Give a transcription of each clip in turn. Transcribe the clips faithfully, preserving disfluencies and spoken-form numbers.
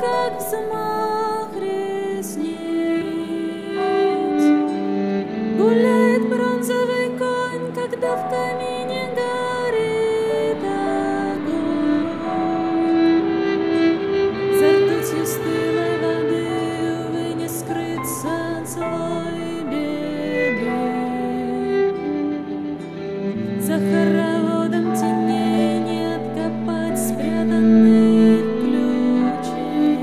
как взмах ресниц. Гуляет бронзовый конь, когда в камине горит огонь. За ртутью стылой воды, увы, не скрыться от злой беды. За хороводом теней не откопать спрятанных ключей.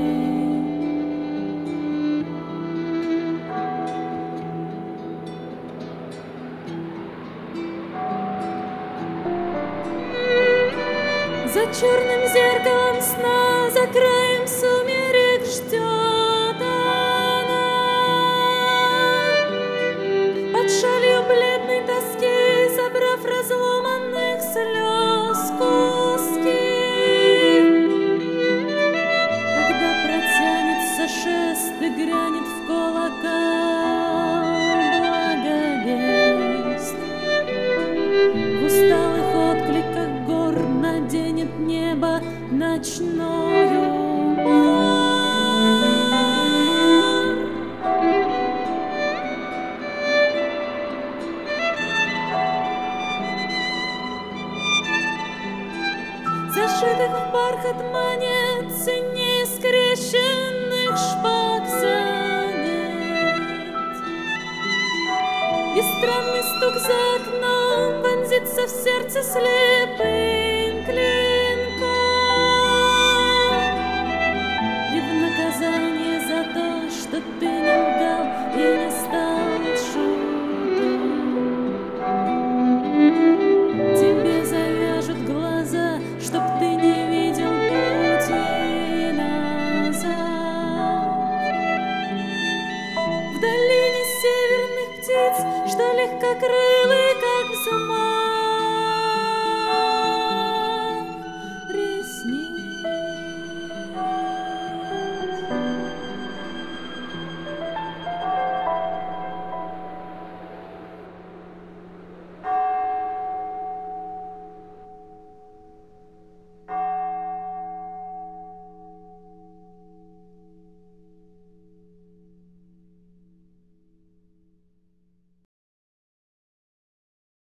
За черным зеркалом сна, за краем сумерек ждет она. Под шалью бледной тоски, собрав разломанных слез куски. Когда протянется шест и грянет в колокол благовест, в усталых откликах гор наденет небо ночною морь. Зашитых в бархат монет, ценнее скрещенных шпаг сонет. И странный стук за окном вонзится в сердце слепым клинком. И в наказание за то, что ты не лгал и не стал шутом, тебе завяжут глаза, чтоб ты не видел пути назад. В долине северных птиц, что легкокрылые, как взмах